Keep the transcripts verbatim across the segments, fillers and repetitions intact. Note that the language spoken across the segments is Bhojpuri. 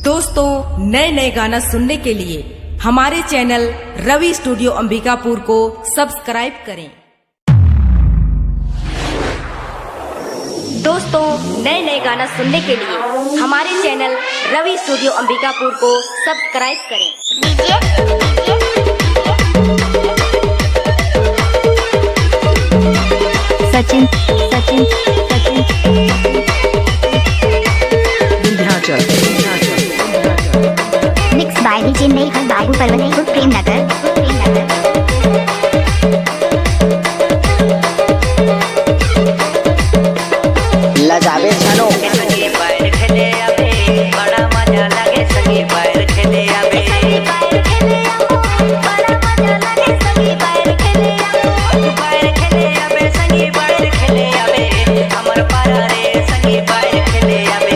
दोस्तों, नए नए गाना सुनने के लिए हमारे चैनल रवि स्टूडियो अंबिकापुर को सब्सक्राइब करें। दोस्तों, नए नए गाना सुनने के लिए हमारे चैनल रवि स्टूडियो अंबिकापुर को सब्सक्राइब करें। Sachin Sachin Sachin mix by DJ Nehal Babu परवने प्रेम नगर प्रेम नगर लजाबे छनो संगी पैर खेले आबे बड़ा मजा लगे संगी पैर खेले आबे बड़ा मजा लगे संगी पैर खेले आबे पैर खेले आबे संगी पैर खेले आबे हमर पारा रे संगी पैर खेले आबे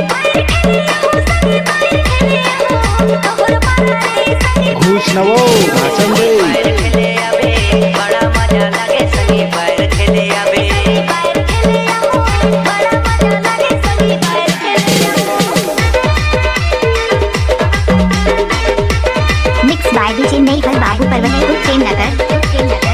घूस नवो भाषण दे पैर खेले आबे बड़ा मजा लगे संगी पैर खेले आबे mix by DJ Nehal Babu परवने प्रेम Nagar Prem Nagar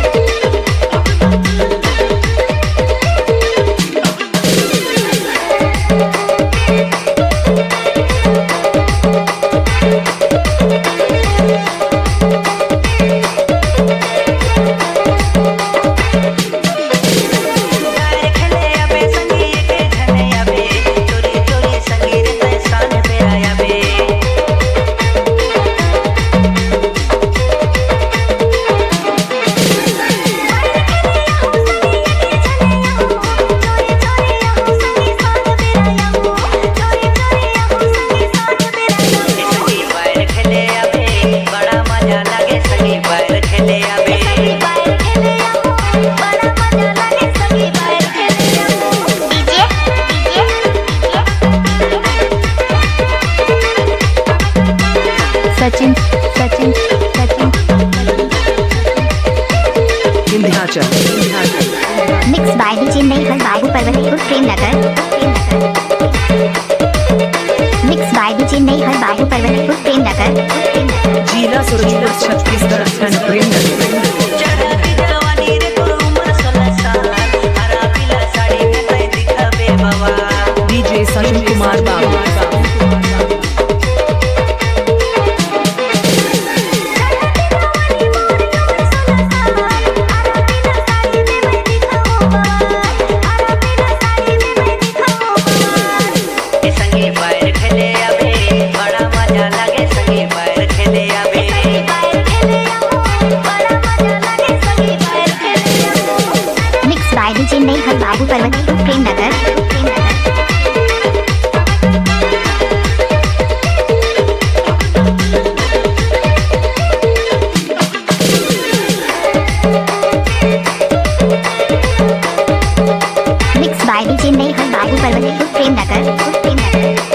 Sachin Sachin Sachin Vindhyachal mix by DJ Nehal Babu परवने प्रेम नगर प्रेम नगर mix by DJ Nehal Babu परवने प्रेम नगर प्रेम नगर जिला सूरजपुर छत्तीसगढ़ प्रेम नगर। डीजे सचिन कुमार बाबू डीजे नेहल बाबू परवने प्रेम नगर प्रेम नगर mix by DJ Nehal Babu परवने प्रेम नगर प्रेम नगर